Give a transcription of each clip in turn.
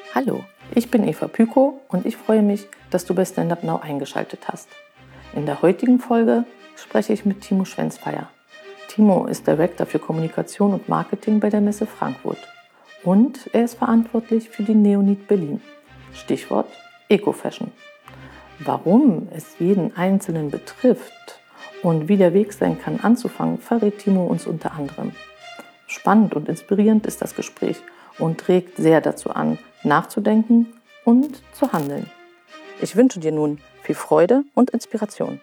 Hallo, ich bin Eva Pyko und ich freue mich, dass du bei Stand Up Now eingeschaltet hast. In der heutigen Folge spreche ich mit Timo Schwenzfeier. Timo ist Director für Kommunikation und Marketing bei der Messe Frankfurt und er ist verantwortlich für die Neonit Berlin. Stichwort Eco-Fashion. Warum es jeden Einzelnen betrifft und wie der Weg sein kann anzufangen, verrät Timo uns unter anderem. Spannend und inspirierend ist das Gespräch und trägt sehr dazu an, nachzudenken und zu handeln. Ich wünsche dir nun viel Freude und Inspiration.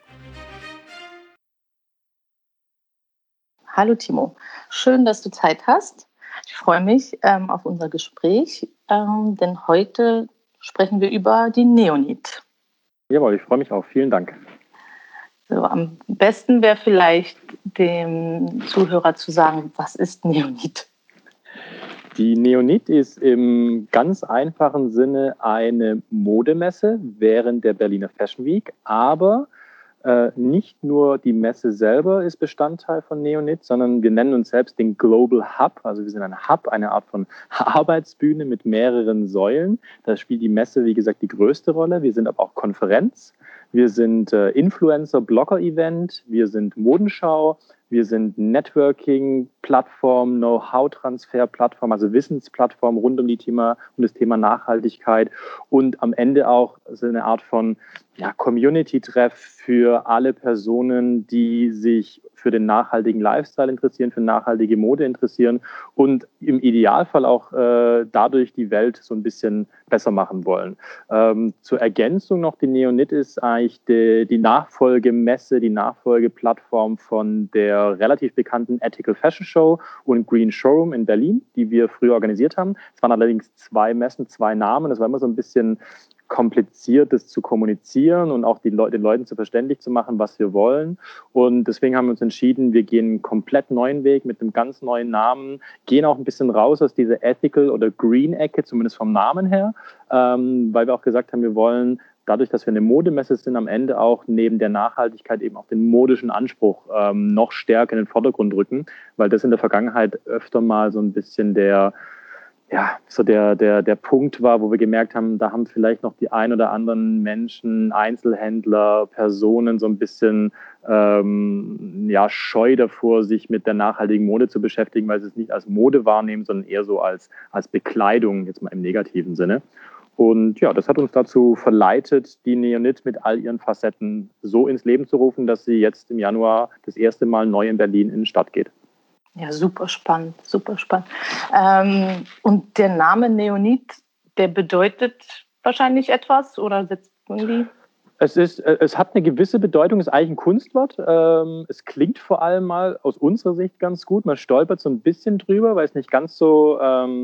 Hallo Timo, schön, dass du Zeit hast. Ich freue mich auf unser Gespräch, denn heute sprechen wir über die Neonit. Jawohl, ich freue mich auch. Vielen Dank. So, am besten wäre vielleicht dem Zuhörer zu sagen, was ist Neonit? Die Neonit ist im ganz einfachen Sinne eine Modemesse während der Berliner Fashion Week, aber nicht nur die Messe selber ist Bestandteil von Neonit, sondern wir nennen uns selbst den Global Hub. Also wir sind ein Hub, eine Art von Arbeitsbühne mit mehreren Säulen. Da spielt die Messe, wie gesagt, die größte Rolle. Wir sind aber auch Konferenz. Wir sind Influencer-Blogger-Event. Wir sind Modenschau. Wir sind Networking-Plattform, Know-how-Transfer-Plattform, also Wissensplattform rund um das Thema Nachhaltigkeit und am Ende auch so eine Art von Community-Treff für alle Personen, die sich für den nachhaltigen Lifestyle interessieren, für nachhaltige Mode interessieren und im Idealfall auch dadurch die Welt so ein bisschen besser machen wollen. Zur Ergänzung noch, die Neonit ist eigentlich die Nachfolgemesse, die Nachfolgeplattform von der relativ bekannten Ethical Fashion Show und Green Showroom in Berlin, die wir früher organisiert haben. Es waren allerdings 2 Messen, 2 Namen. Das war immer so ein bisschen kompliziert, das zu kommunizieren und auch den Leuten zu verständlich zu machen, was wir wollen. Und deswegen haben wir uns entschieden, wir gehen einen komplett neuen Weg mit einem ganz neuen Namen, gehen auch ein bisschen raus aus dieser Ethical- oder Green-Ecke, zumindest vom Namen her, weil wir auch gesagt haben, wir wollen dadurch, dass wir eine Modemesse sind, am Ende auch neben der Nachhaltigkeit eben auch den modischen Anspruch noch stärker in den Vordergrund rücken, weil das in der Vergangenheit öfter mal so ein bisschen der Punkt war, wo wir gemerkt haben, da haben vielleicht noch die ein oder anderen Menschen, Einzelhändler, Personen so ein bisschen Scheu davor, sich mit der nachhaltigen Mode zu beschäftigen, weil sie es nicht als Mode wahrnehmen, sondern eher so als Bekleidung, jetzt mal im negativen Sinne. Und ja, das hat uns dazu verleitet, die Neonit mit all ihren Facetten so ins Leben zu rufen, dass sie jetzt im Januar das erste Mal neu in Berlin in die Stadt geht. Ja, super spannend, super spannend. Und der Name Neonit, der bedeutet wahrscheinlich etwas oder setzt irgendwie? Es hat eine gewisse Bedeutung, ist eigentlich ein Kunstwort. Es klingt vor allem mal aus unserer Sicht ganz gut. Man stolpert so ein bisschen drüber, weil es nicht ganz so,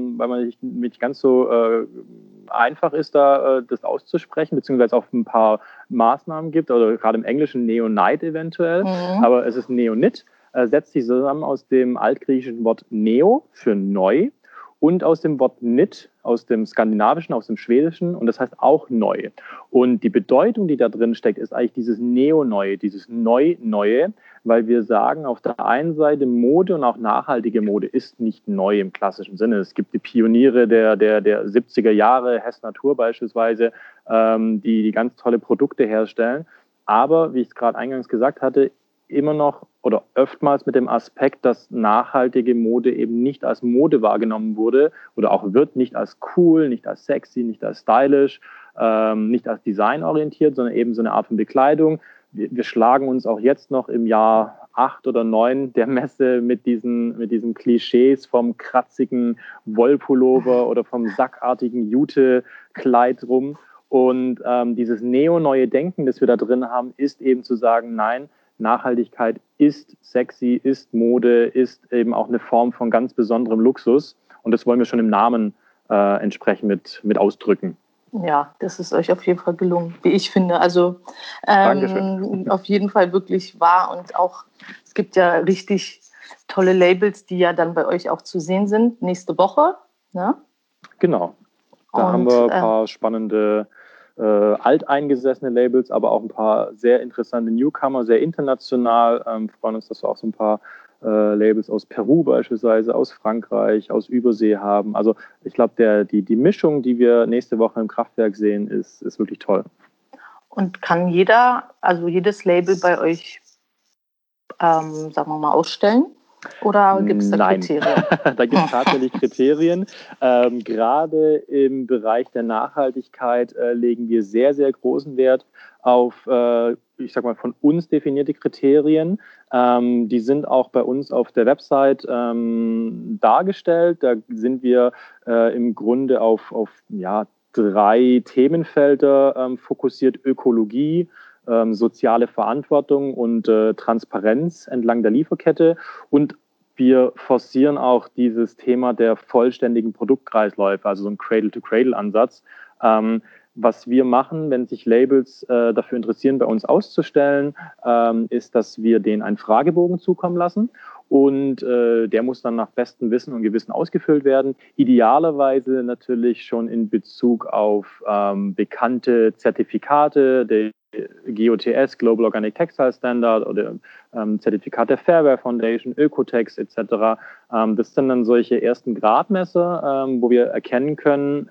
einfach ist, da das auszusprechen, beziehungsweise auch ein paar Maßnahmen gibt, oder gerade im Englischen Neonite eventuell. Aber es ist Neonit, setzt sich zusammen aus dem altgriechischen Wort Neo für neu und aus dem Wort Nit, aus dem Skandinavischen, aus dem Schwedischen, und das heißt auch neu. Und die Bedeutung, die da drin steckt, ist eigentlich dieses Neo-Neue, dieses Neu-Neue, weil wir sagen, auf der einen Seite Mode und auch nachhaltige Mode ist nicht neu im klassischen Sinne. Es gibt die Pioniere der 70er Jahre, Hess Natur beispielsweise, die ganz tolle Produkte herstellen. Aber, wie ich es gerade eingangs gesagt hatte, immer noch oder oftmals mit dem Aspekt, dass nachhaltige Mode eben nicht als Mode wahrgenommen wurde oder auch wird, nicht als cool, nicht als sexy, nicht als stylisch, nicht als designorientiert, sondern eben so eine Art von Bekleidung. Wir schlagen uns auch jetzt noch im Jahr 8 oder 9 der Messe mit diesen Klischees vom kratzigen Wollpullover oder vom sackartigen Jute-Kleid rum. Und dieses neo-neue Denken, das wir da drin haben, ist eben zu sagen, nein, Nachhaltigkeit ist sexy, ist Mode, ist eben auch eine Form von ganz besonderem Luxus. Und das wollen wir schon im Namen entsprechend mit ausdrücken. Ja, das ist euch auf jeden Fall gelungen, wie ich finde. Also auf jeden Fall wirklich wahr. Und auch, es gibt ja richtig tolle Labels, die ja dann bei euch auch zu sehen sind, nächste Woche. Ne? Genau. Da haben wir ein paar spannende alteingesessene Labels, aber auch ein paar sehr interessante Newcomer, sehr international. Freuen uns, dass wir auch so ein paar Labels aus Peru beispielsweise, aus Frankreich, aus Übersee haben. Also ich glaube, die Mischung, die wir nächste Woche im Kraftwerk sehen, ist wirklich toll. Und kann jedes Label bei euch, sagen wir mal, ausstellen? Oder gibt es da Kriterien? Da gibt es tatsächlich Kriterien. Gerade im Bereich der Nachhaltigkeit legen wir sehr, sehr großen Wert auf, ich sag mal, von uns definierte Kriterien. Die sind auch bei uns auf der Website dargestellt. Da sind wir im Grunde auf 3 Themenfelder fokussiert: Ökologie, soziale Verantwortung und Transparenz entlang der Lieferkette. Und wir forcieren auch dieses Thema der vollständigen Produktkreisläufe, also so ein Cradle-to-Cradle-Ansatz. Was wir machen, wenn sich Labels dafür interessieren, bei uns auszustellen, ist, dass wir denen einen Fragebogen zukommen lassen. Und der muss dann nach bestem Wissen und Gewissen ausgefüllt werden. Idealerweise natürlich schon in Bezug auf bekannte Zertifikate, der GOTS, Global Organic Textile Standard, oder Zertifikat der Fairware Foundation, Ökotex etc. Das sind dann solche ersten Gradmesser, wo wir erkennen können,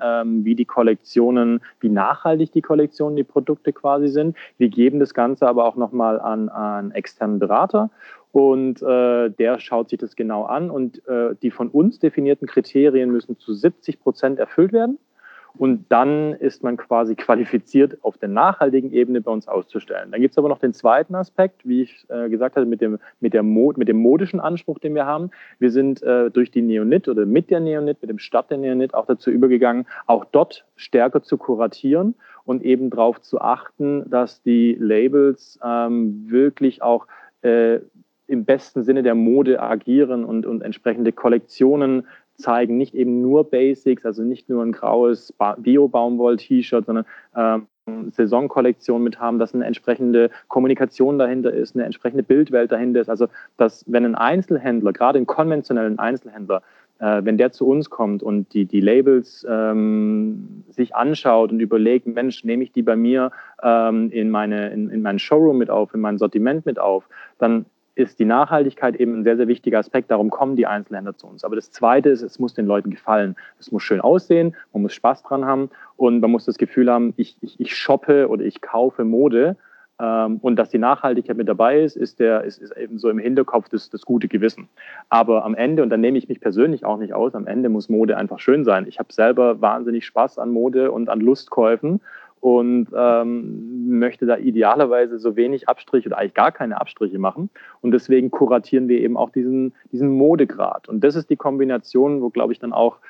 wie nachhaltig die Kollektionen, die Produkte quasi sind. Wir geben das Ganze aber auch nochmal an einen externen Berater. Und der schaut sich das genau an, und die von uns definierten Kriterien müssen zu 70% erfüllt werden. Und dann ist man quasi qualifiziert, auf der nachhaltigen Ebene bei uns auszustellen. Dann gibt es aber noch den zweiten Aspekt, wie ich gesagt hatte, mit dem modischen Anspruch, den wir haben. Wir sind durch die Neonit oder mit dem Start der Neonit auch dazu übergegangen, auch dort stärker zu kuratieren und eben darauf zu achten, dass die Labels wirklich auch im besten Sinne der Mode agieren und entsprechende Kollektionen zeigen, nicht eben nur Basics, also nicht nur ein graues Bio-Baumwoll-T-Shirt, sondern Saisonkollektion mit haben, dass eine entsprechende Kommunikation dahinter ist, eine entsprechende Bildwelt dahinter ist. Also, dass wenn ein Einzelhändler, gerade ein konventionellen Einzelhändler, wenn der zu uns kommt und die Labels sich anschaut und überlegt, Mensch, nehme ich die bei mir in meinen Showroom mit auf, in mein Sortiment mit auf, dann ist die Nachhaltigkeit eben ein sehr, sehr wichtiger Aspekt. Darum kommen die Einzelhändler zu uns. Aber das Zweite ist, es muss den Leuten gefallen. Es muss schön aussehen, man muss Spaß dran haben und man muss das Gefühl haben, ich shoppe oder ich kaufe Mode. Und dass die Nachhaltigkeit mit dabei ist eben so im Hinterkopf das gute Gewissen. Aber am Ende, und da nehme ich mich persönlich auch nicht aus, am Ende muss Mode einfach schön sein. Ich habe selber wahnsinnig Spaß an Mode und an Lustkäufen und möchte da idealerweise so wenig Abstriche oder eigentlich gar keine Abstriche machen. Und deswegen kuratieren wir eben auch diesen Modegrad. Und das ist die Kombination, wo, glaube ich, dann auch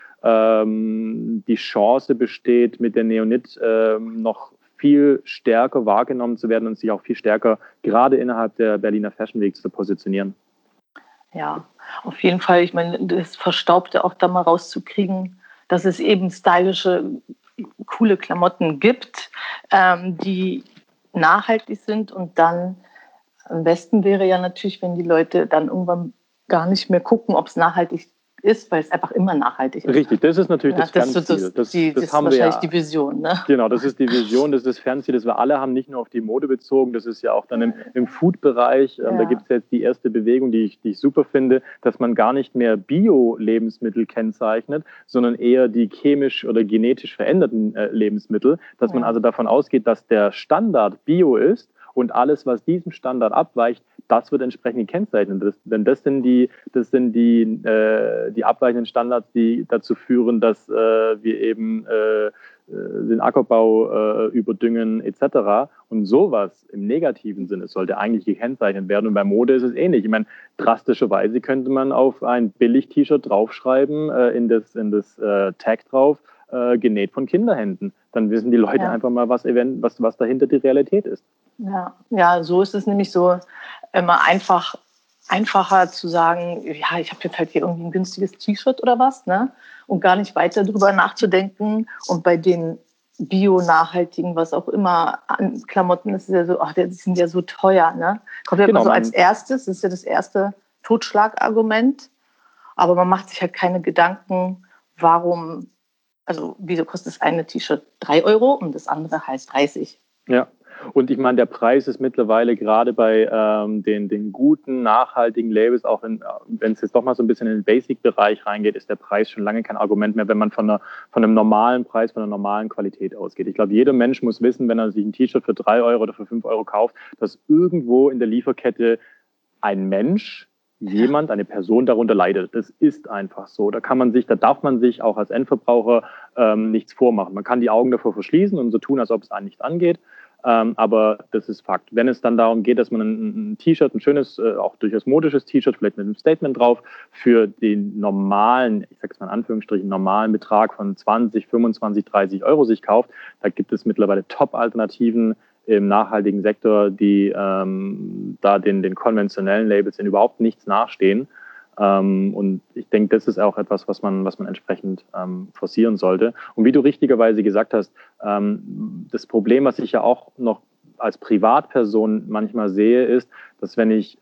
die Chance besteht, mit der Neonit noch viel stärker wahrgenommen zu werden und sich auch viel stärker gerade innerhalb der Berliner Fashion Week zu positionieren. Ja, auf jeden Fall. Ich meine, das Verstaubte auch da mal rauszukriegen, dass es eben stylische, coole Klamotten gibt, die nachhaltig sind. Und dann am besten wäre ja natürlich, wenn die Leute dann irgendwann gar nicht mehr gucken, ob es nachhaltig ist, weil es einfach immer nachhaltig ist. Richtig, das ist natürlich das Fernziel. Das ist haben wahrscheinlich die Vision. Ne? Genau, das ist die Vision, das ist das Fernziel, das wir alle haben, nicht nur auf die Mode bezogen. Das ist ja auch dann im Food-Bereich. Da gibt es jetzt die erste Bewegung, die ich super finde, dass man gar nicht mehr Bio-Lebensmittel kennzeichnet, sondern eher die chemisch oder genetisch veränderten Lebensmittel. Dass man also davon ausgeht, dass der Standard Bio ist und alles, was diesem Standard abweicht, das wird entsprechend gekennzeichnet. Denn das sind die abweichenden Standards, die dazu führen, dass wir eben den Ackerbau überdüngen etc. Und sowas im negativen Sinne sollte eigentlich gekennzeichnet werden. Und bei Mode ist es ähnlich. Ich meine, drastischerweise könnte man auf ein Billig-T-Shirt draufschreiben, in das Tag drauf, genäht von Kinderhänden. Dann wissen die Leute einfach mal, was dahinter die Realität ist. Ja, so ist es nämlich so immer einfacher zu sagen, ja, ich habe jetzt halt hier irgendwie ein günstiges T-Shirt oder was, ne? Und gar nicht weiter drüber nachzudenken. Und bei den Bio-nachhaltigen, was auch immer, an Klamotten ist es ja so, die sind ja so teuer, ne? Kommt ja immer so als erstes, das ist ja das erste Totschlagargument. Aber man macht sich halt keine Gedanken, wieso kostet das eine T-Shirt 3 € und das andere halt 30? Ja. Und ich meine, der Preis ist mittlerweile gerade bei den guten, nachhaltigen Labels, auch wenn es jetzt doch mal so ein bisschen in den Basic-Bereich reingeht, ist der Preis schon lange kein Argument mehr, wenn man von einem normalen Preis, von einer normalen Qualität ausgeht. Ich glaube, jeder Mensch muss wissen, wenn er sich ein T-Shirt für 3 Euro oder für 5 Euro kauft, dass irgendwo in der Lieferkette ein Mensch, eine Person darunter leidet. Das ist einfach so. Da darf man sich auch als Endverbraucher nichts vormachen. Man kann die Augen davor verschließen und so tun, als ob es einen nichts angeht. Aber das ist Fakt. Wenn es dann darum geht, dass man ein T-Shirt, ein schönes, auch durchaus modisches T-Shirt, vielleicht mit einem Statement drauf, für den normalen, ich sage es mal in Anführungsstrichen, normalen Betrag von 20, 25, 30 Euro sich kauft, da gibt es mittlerweile Top-Alternativen im nachhaltigen Sektor, die da den konventionellen Labels in überhaupt nichts nachstehen. Und ich denke, das ist auch etwas, was man entsprechend forcieren sollte. Und wie du richtigerweise gesagt hast, das Problem, was ich ja auch noch als Privatperson manchmal sehe, ist, dass wenn ich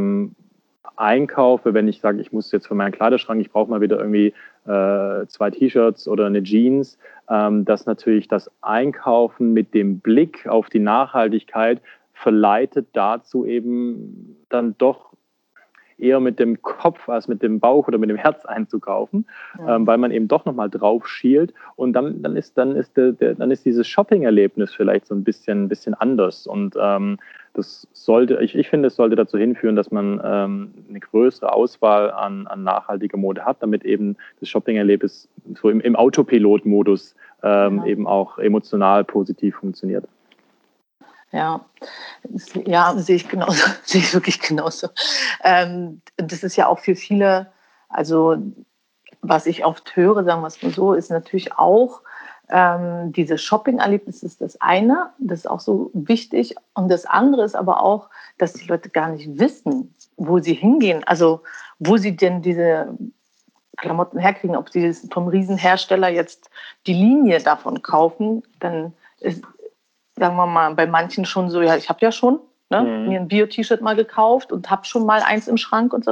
einkaufe, wenn ich sage, ich muss jetzt für meinen Kleiderschrank, ich brauche mal wieder irgendwie 2 T-Shirts oder eine Jeans, dass natürlich das Einkaufen mit dem Blick auf die Nachhaltigkeit verleitet dazu eben dann doch eher mit dem Kopf als mit dem Bauch oder mit dem Herz einzukaufen, weil man eben doch nochmal drauf schielt und dann ist dieses Shopping-Erlebnis vielleicht so ein bisschen anders und ich finde, es sollte dazu hinführen, dass man eine größere Auswahl an nachhaltiger Mode hat, damit eben das Shopping-Erlebnis so im Autopilot-Modus eben auch emotional positiv funktioniert. Ja, sehe ich genauso, sehe ich wirklich genauso. Das ist ja auch für viele, also was ich oft höre, sagen wir es mal so, ist natürlich auch dieses Shopping-Erlebnis ist das eine, das ist auch so wichtig. Und das andere ist aber auch, dass die Leute gar nicht wissen, wo sie hingehen, also wo sie denn diese Klamotten herkriegen, ob sie vom Riesenhersteller jetzt die Linie davon kaufen, dann ist, sagen wir mal, bei manchen schon so, ja, ich habe ja schon mir ein Bio-T-Shirt mal gekauft und habe schon mal eins im Schrank und so.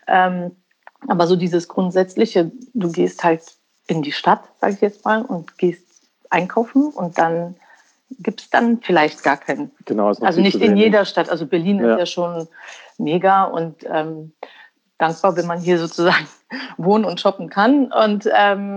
Aber so dieses Grundsätzliche, du gehst halt in die Stadt, sage ich jetzt mal, und gehst einkaufen und dann gibt es dann vielleicht gar keinen. Genau, also nicht in jeder Stadt. Also Berlin ist ja schon mega und dankbar, wenn man hier sozusagen wohnen und shoppen kann. Und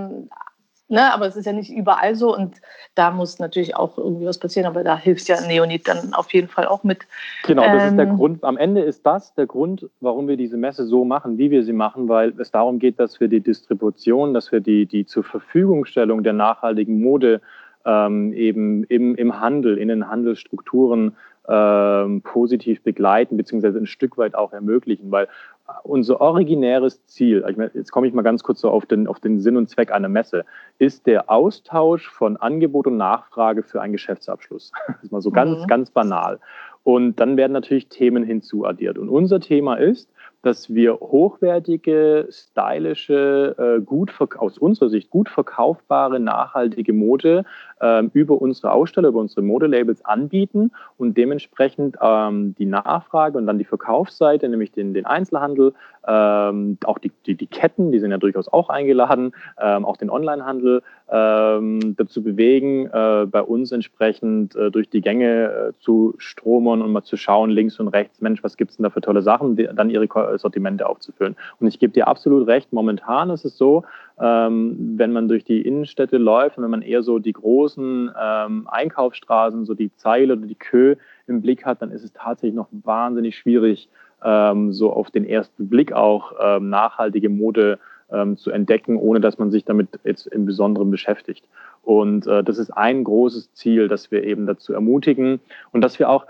aber es ist ja nicht überall so und da muss natürlich auch irgendwie was passieren, aber da hilft ja Neonit dann auf jeden Fall auch mit. Genau, das ist der Grund. Am Ende ist das der Grund, warum wir diese Messe so machen, wie wir sie machen, weil es darum geht, dass wir die Distribution, dass wir die zur Verfügungstellung der nachhaltigen Mode eben im Handel, in den Handelsstrukturen positiv begleiten, beziehungsweise ein Stück weit auch ermöglichen, weil unser originäres Ziel, jetzt komme ich mal ganz kurz so auf den Sinn und Zweck einer Messe, ist der Austausch von Angebot und Nachfrage für einen Geschäftsabschluss. Das ist mal so ganz banal. Und dann werden natürlich Themen hinzuaddiert. Und unser Thema ist, dass wir hochwertige, stylische, aus unserer Sicht gut verkaufbare, nachhaltige Mode über unsere Aussteller, über unsere Modelabels anbieten und dementsprechend die Nachfrage und dann die Verkaufsseite, nämlich den Einzelhandel, auch die Ketten, die sind ja durchaus auch eingeladen, auch den Onlinehandel dazu bewegen, bei uns entsprechend durch die Gänge zu stromern und mal zu schauen, links und rechts, Mensch, was gibt es denn da für tolle Sachen, dann ihre Sortimente aufzufüllen. Und ich gebe dir absolut recht, momentan ist es so, wenn man durch die Innenstädte läuft und wenn man eher so die großen Einkaufsstraßen, so die Zeile oder die Kö im Blick hat, dann ist es tatsächlich noch wahnsinnig schwierig, so auf den ersten Blick auch nachhaltige Mode zu entdecken, ohne dass man sich damit jetzt im Besonderen beschäftigt. Und das ist ein großes Ziel, das wir eben dazu ermutigen und dass wir auch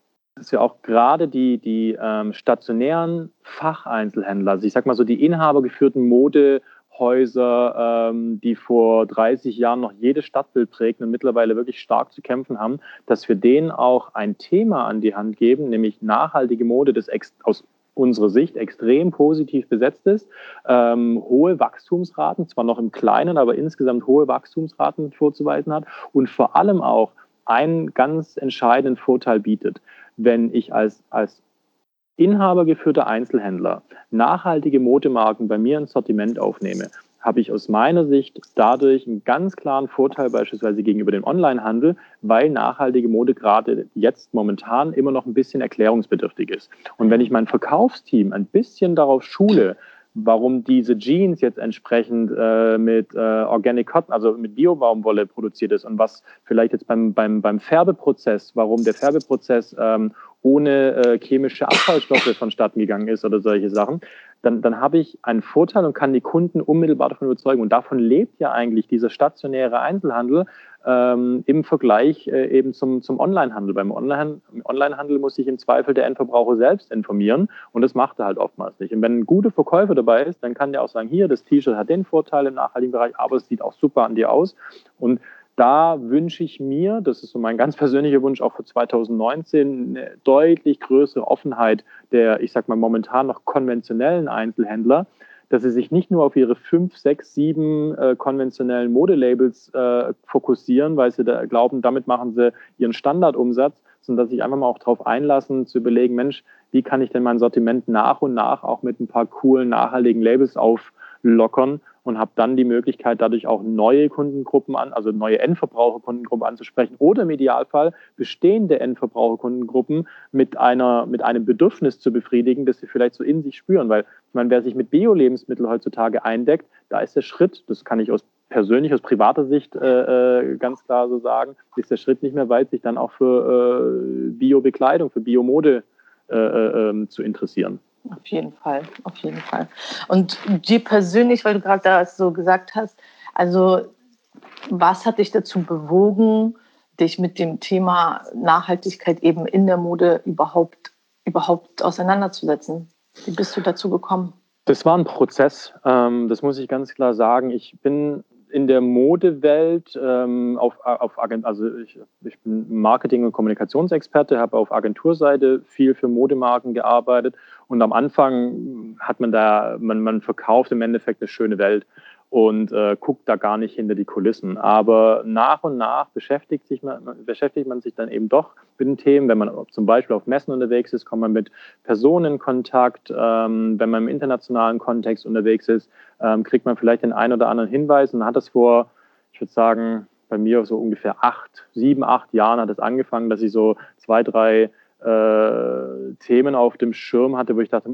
gerade die stationären Facheinzelhändler, also ich sag mal so die inhabergeführten Modehäuser, die vor 30 Jahren noch jedes Stadtbild prägten und mittlerweile wirklich stark zu kämpfen haben, dass wir denen auch ein Thema an die Hand geben, nämlich nachhaltige Mode, das aus unserer Sicht extrem positiv besetzt ist, hohe Wachstumsraten, zwar noch im Kleinen, aber insgesamt hohe Wachstumsraten vorzuweisen hat und vor allem auch einen ganz entscheidenden Vorteil bietet. Wenn ich als inhabergeführter Einzelhändler nachhaltige Modemarken bei mir ins Sortiment aufnehme, habe ich aus meiner Sicht dadurch einen ganz klaren Vorteil beispielsweise gegenüber dem Onlinehandel, weil nachhaltige Mode gerade jetzt momentan immer noch ein bisschen erklärungsbedürftig ist. Und wenn ich mein Verkaufsteam ein bisschen darauf schule, warum diese Jeans jetzt entsprechend mit Organic Cotton, also mit Bio-Baumwolle produziert ist und was vielleicht jetzt beim Färbeprozess, warum der Färbeprozess ohne chemische Abfallstoffe vonstatten gegangen ist oder solche Sachen, dann habe ich einen Vorteil und kann die Kunden unmittelbar davon überzeugen. Und davon lebt ja eigentlich dieser stationäre Einzelhandel im Vergleich eben zum Onlinehandel. Beim Onlinehandel muss sich im Zweifel der Endverbraucher selbst informieren und das macht er halt oftmals nicht. Und wenn ein guter Verkäufer dabei ist, dann kann der auch sagen, hier, das T-Shirt hat den Vorteil im nachhaltigen Bereich, aber es sieht auch super an dir aus. Und da wünsche ich mir, das ist so mein ganz persönlicher Wunsch auch für 2019, eine deutlich größere Offenheit der, ich sag mal, momentan noch konventionellen Einzelhändler, dass sie sich nicht nur auf ihre 5, 6, 7 konventionellen Modelabels fokussieren, weil sie da glauben, damit machen sie ihren Standardumsatz, sondern dass sie sich einfach mal auch darauf einlassen, zu überlegen, Mensch, wie kann ich denn mein Sortiment nach und nach auch mit ein paar coolen, nachhaltigen Labels auflockern und habe dann die Möglichkeit, dadurch auch neue Kundengruppen also neue Endverbraucherkundengruppen anzusprechen oder im Idealfall bestehende Endverbraucherkundengruppen mit einem Bedürfnis zu befriedigen, das sie vielleicht so in sich spüren. Weil, ich meine, wer sich mit Bio-Lebensmitteln heutzutage eindeckt, da ist der Schritt, das kann ich aus privater Sicht ganz klar so sagen, ist der Schritt nicht mehr weit, sich dann auch für Bio-Bekleidung, für Biomode zu interessieren. Auf jeden Fall, auf jeden Fall. Und dir persönlich, weil du gerade da so gesagt hast, also was hat dich dazu bewogen, dich mit dem Thema Nachhaltigkeit eben in der Mode überhaupt auseinanderzusetzen? Wie bist du dazu gekommen? Das war ein Prozess, das muss ich ganz klar sagen. Ich bin in der Modewelt ich bin Marketing- und Kommunikationsexperte, habe auf Agenturseite viel für Modemaken gearbeitet und am Anfang hat man verkauft im Endeffekt eine schöne Welt und guckt da gar nicht hinter die Kulissen. Aber nach und nach beschäftigt man sich dann eben doch mit den Themen. Wenn man zum Beispiel auf Messen unterwegs ist, kommt man mit Personen in Kontakt. Wenn man im internationalen Kontext unterwegs ist, kriegt man vielleicht den einen oder anderen Hinweis und hat das vor, ich würde sagen, bei mir so ungefähr 7, 8 Jahren hat es angefangen, dass ich so 2, 3 Themen auf dem Schirm hatte, wo ich dachte,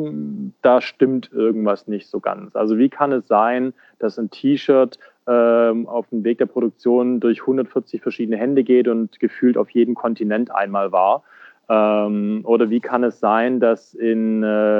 da stimmt irgendwas nicht so ganz. Also wie kann es sein, dass ein T-Shirt auf dem Weg der Produktion durch 140 verschiedene Hände geht und gefühlt auf jedem Kontinent einmal war? Oder wie kann es sein, dass in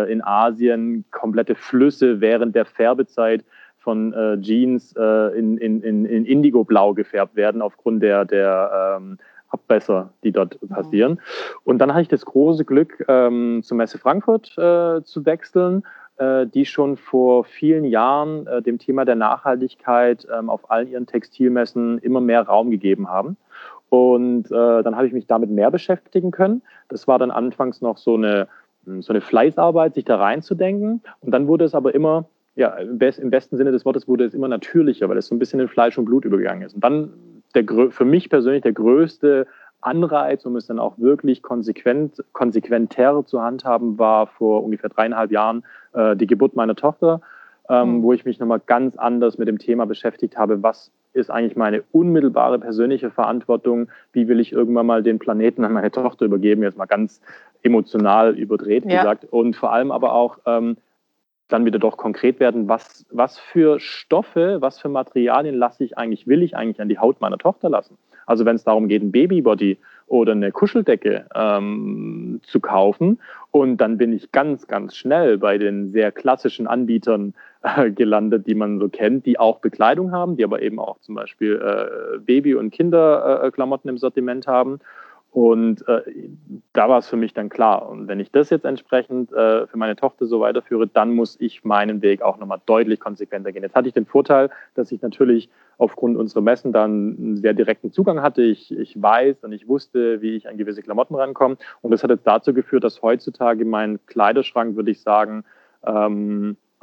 Asien komplette Flüsse während der Färbezeit von Jeans in Indigo-Blau gefärbt werden aufgrund der Abwässer, die dort passieren. Und dann hatte ich das große Glück, zur Messe Frankfurt zu wechseln, die schon vor vielen Jahren dem Thema der Nachhaltigkeit auf allen ihren Textilmessen immer mehr Raum gegeben haben. Und dann habe ich mich damit mehr beschäftigen können. Das war dann anfangs noch so eine Fleißarbeit, sich da reinzudenken. Und dann wurde es aber immer, ja, im besten Sinne des Wortes wurde es immer natürlicher, weil es so ein bisschen in Fleisch und Blut übergegangen ist. Und dann für mich persönlich der größte Anreiz, um es dann auch wirklich konsequenter zu handhaben, war vor ungefähr 3,5 Jahren die Geburt meiner Tochter, wo ich mich nochmal ganz anders mit dem Thema beschäftigt habe, was ist eigentlich meine unmittelbare persönliche Verantwortung, wie will ich irgendwann mal den Planeten an meine Tochter übergeben, jetzt mal ganz emotional überdreht gesagt, und vor allem aber auch dann wieder doch konkret werden, was für Stoffe, was für Materialien will ich eigentlich an die Haut meiner Tochter lassen. Also wenn es darum geht, ein Babybody oder eine Kuscheldecke zu kaufen, und dann bin ich ganz, ganz schnell bei den sehr klassischen Anbietern gelandet, die man so kennt, die auch Bekleidung haben, die aber eben auch zum Beispiel Baby- und Kinderklamotten im Sortiment haben. Und da war es für mich dann klar. Und wenn ich das jetzt entsprechend für meine Tochter so weiterführe, dann muss ich meinen Weg auch nochmal deutlich konsequenter gehen. Jetzt hatte ich den Vorteil, dass ich natürlich aufgrund unserer Messen dann einen sehr direkten Zugang hatte. Ich weiß und ich wusste, wie ich an gewisse Klamotten rankomme. Und das hat jetzt dazu geführt, dass heutzutage mein Kleiderschrank, würde ich sagen,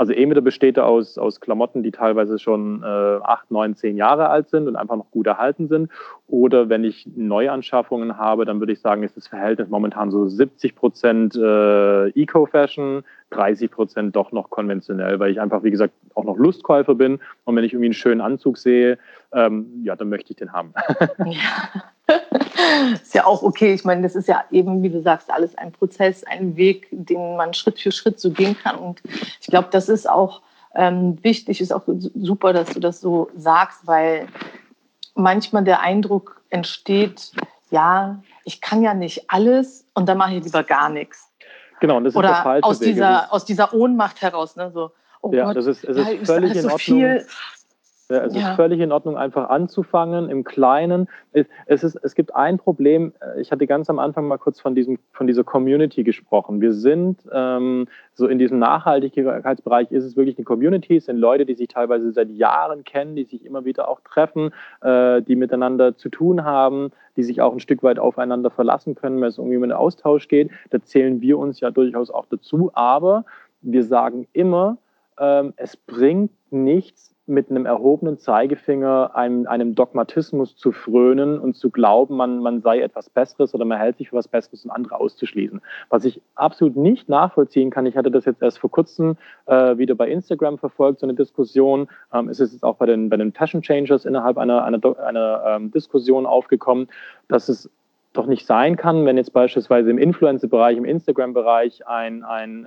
Also entweder besteht er aus Klamotten, die teilweise schon 8, 9, 10 Jahre alt sind und einfach noch gut erhalten sind. Oder wenn ich Neuanschaffungen habe, dann würde ich sagen, ist das Verhältnis momentan so 70% Eco-Fashion, 30% doch noch konventionell, weil ich einfach, wie gesagt, auch noch Lustkäufer bin. Und wenn ich irgendwie einen schönen Anzug sehe, ja, dann möchte ich den haben. Ja. Ist ja auch okay. Ich meine, das ist ja eben, wie du sagst, alles ein Prozess, ein Weg, den man Schritt für Schritt so gehen kann. Und ich glaube, das ist auch wichtig, ist auch super, dass du das so sagst, weil manchmal der Eindruck entsteht, ja, ich kann ja nicht alles und dann mache ich lieber gar nichts. Genau, und das ist der falsche Weg. Aus dieser Ohnmacht heraus, ne? So, oh ja, Gott, es ist völlig in so Ordnung. viel. Ja, es ist völlig in Ordnung, einfach anzufangen im Kleinen. Es gibt ein Problem. Ich hatte ganz am Anfang mal kurz von dieser Community gesprochen. Wir sind so in diesem Nachhaltigkeitsbereich, ist es wirklich eine Community. Es sind Leute, die sich teilweise seit Jahren kennen, die sich immer wieder auch treffen, die miteinander zu tun haben, die sich auch ein Stück weit aufeinander verlassen können, wenn es irgendwie um einen Austausch geht. Da zählen wir uns ja durchaus auch dazu. Aber wir sagen immer, es bringt nichts, mit einem erhobenen Zeigefinger einem Dogmatismus zu frönen und zu glauben, man sei etwas Besseres oder man hält sich für was Besseres und andere auszuschließen. Was ich absolut nicht nachvollziehen kann, ich hatte das jetzt erst vor kurzem wieder bei Instagram verfolgt, so eine Diskussion. Es ist jetzt auch bei den Fashion Changers innerhalb einer Diskussion aufgekommen, dass es doch nicht sein kann, wenn jetzt beispielsweise im Influencer-Bereich, im Instagram-Bereich eine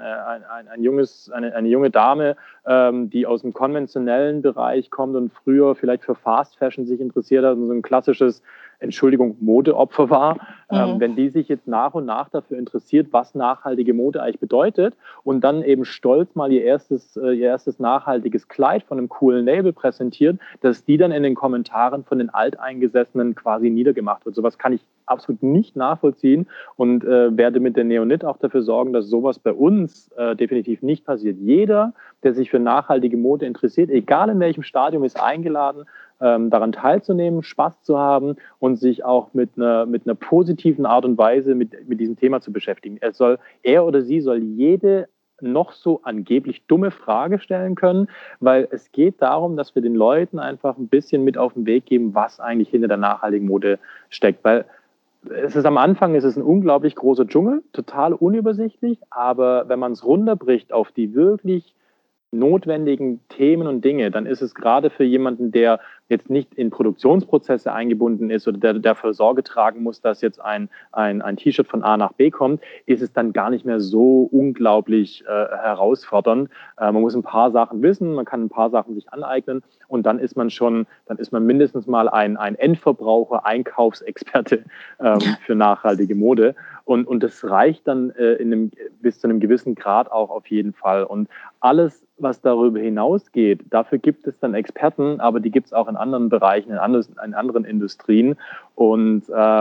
junge Dame, die aus dem konventionellen Bereich kommt und früher vielleicht für Fast Fashion sich interessiert hat und so ein klassisches, Modeopfer war, wenn die sich jetzt nach und nach dafür interessiert, was nachhaltige Mode eigentlich bedeutet und dann eben stolz mal ihr erstes nachhaltiges Kleid von einem coolen Label präsentiert, dass die dann in den Kommentaren von den Alteingesessenen quasi niedergemacht wird. Sowas kann ich absolut nicht nachvollziehen und werde mit der Neonit auch dafür sorgen, dass sowas bei uns definitiv nicht passiert. Jeder, der sich für nachhaltige Mode interessiert, egal in welchem Stadium, ist eingeladen, daran teilzunehmen, Spaß zu haben und sich auch mit einer positiven Art und Weise mit diesem Thema zu beschäftigen. Er oder sie soll jede noch so angeblich dumme Frage stellen können, weil es geht darum, dass wir den Leuten einfach ein bisschen mit auf den Weg geben, was eigentlich hinter der nachhaltigen Mode steckt. Weil am Anfang ist es ein unglaublich großer Dschungel, total unübersichtlich, aber wenn man es runterbricht auf die wirklich notwendigen Themen und Dinge, dann ist es gerade für jemanden, der jetzt nicht in Produktionsprozesse eingebunden ist oder der dafür Sorge tragen muss, dass jetzt ein T-Shirt von A nach B kommt, ist es dann gar nicht mehr so unglaublich herausfordernd. Man muss ein paar Sachen wissen, man kann ein paar Sachen sich aneignen und dann ist man mindestens mal ein Endverbraucher, Einkaufsexperte für nachhaltige Mode. Und das reicht dann bis zu einem gewissen Grad auch auf jeden Fall. Und alles, was darüber hinausgeht, dafür gibt es dann Experten, aber die gibt es auch in anderen Bereichen, in anderen Industrien. Und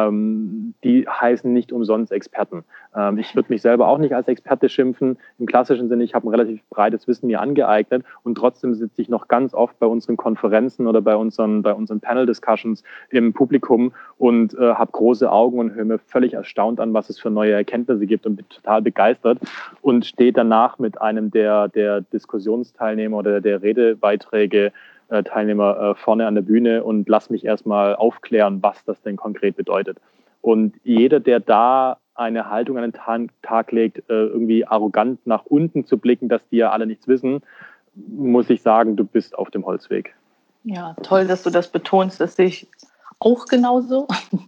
die heißen nicht umsonst Experten. Ich würde mich selber auch nicht als Experte schimpfen. Im klassischen Sinne, ich habe ein relativ breites Wissen mir angeeignet und trotzdem sitze ich noch ganz oft bei unseren Konferenzen oder bei unseren Panel-Discussions im Publikum und habe große Augen und höre mir völlig erstaunt an, was es für neue Erkenntnisse gibt und bin total begeistert und stehe danach mit einem der Diskussionsteilnehmer oder der Redebeiträge Teilnehmer vorne an der Bühne und lass mich erstmal aufklären, was das denn konkret bedeutet. Und jeder, der da eine Haltung an den Tag legt, irgendwie arrogant nach unten zu blicken, dass die ja alle nichts wissen, muss ich sagen, du bist auf dem Holzweg. Ja, toll, dass du das betonst, das sehe ich auch genauso,